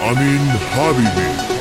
امین حبیبی.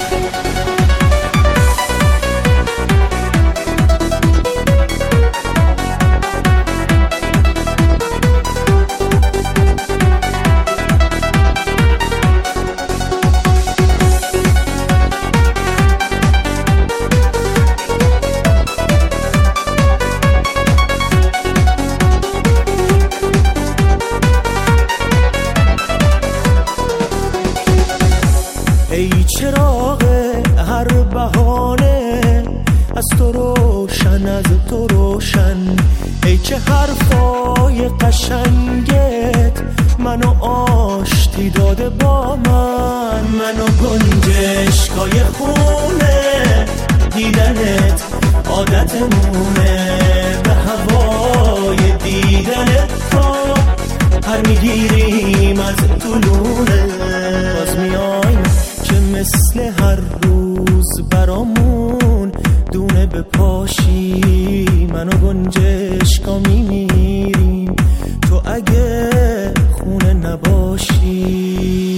ای چراغ هر بهانه از تو روشن، از تو روشن. ای چه حرفای قشنگت منو آشتی داده با منو گنجشکای خونه دیدنت عادتمونه، به هوای دیدنت تا هر میگیریم از طولونه. باز میایم که مثل هر روز برامون دونه بپاشی، منو گنجشکا میمیریم تو اگه خونه نباشی.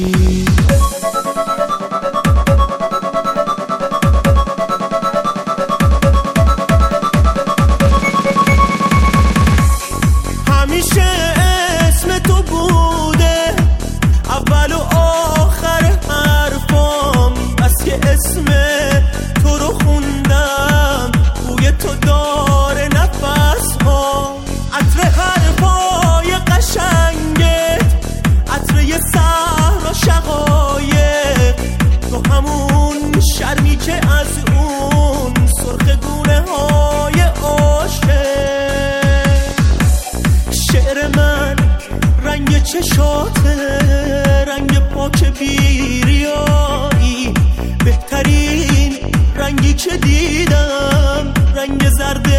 همیشه اسم تو بوده اول و آخر حرفام، بس که اسم تو رو خوندم بوی تو داره نفس ها. عطر حرفای قشنگت، عطر یه صحرا شقایق، تو همون شرمی که از اون سرخ گونه های عاشق. شعر من رنگ چشاته، رنگ پاک بیریایی، بهترین رنگی که دیدم رنگ زرد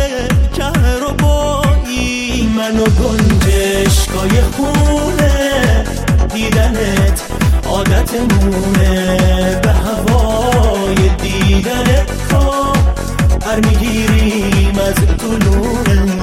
کهربایی. منو گنجشکای خونه دیدنت عادتمونه، به هوای دیدنت تا هر میگیریم از طولونه.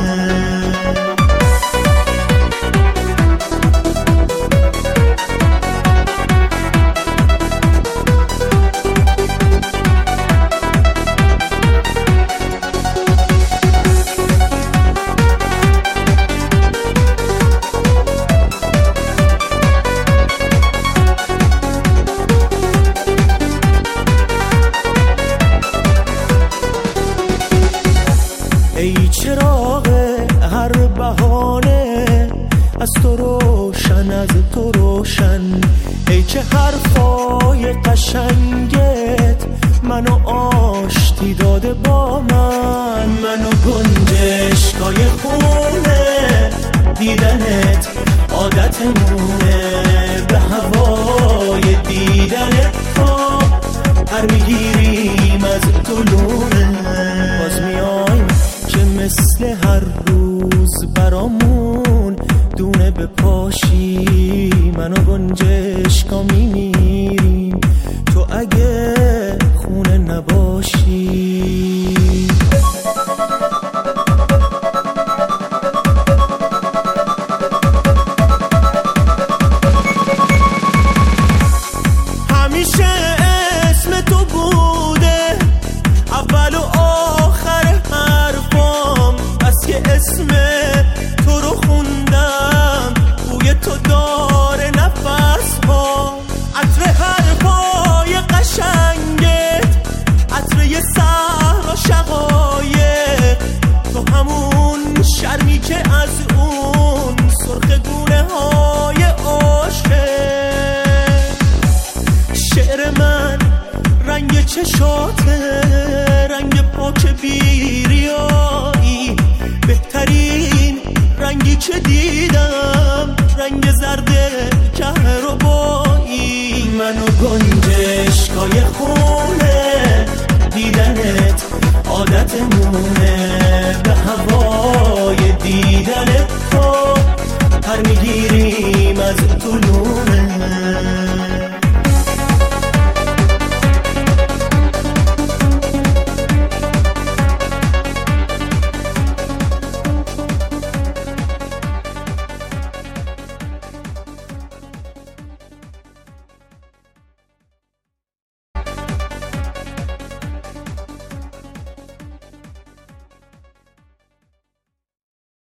ای چراغ هر بهانه از تو روشن، از تو روشن. ای چه حرفای قشنگت منو آشتی داده با منو گنجشکای خونه دیدنت عادتمونه، به هوای دیدنت تا هر میگیریم از طولونه. باز میایم که مثل هر روز برامون دونه بپاشی، منو گنجشکا میمیریم تو اگه خونه نباشی. همیشه اسم تو بوده اول و آخر حرفام، بس که اسم تو رو خوندم بوی تو داره نفس ها. عطر حرفای قشنگت، عطر یه صحرا شقایق، تو همون شرمی که از اون سرخ گونه های عاشق. شعر من رنگ چشاته، رنگ پاک بیریایی، بهترین رنگی که دیدم رنگ زرد کهربایی. منو گنجشکای خونه دیدنت عادتمونه، به هوای دیدنت تا هر میگیریم از طولونه.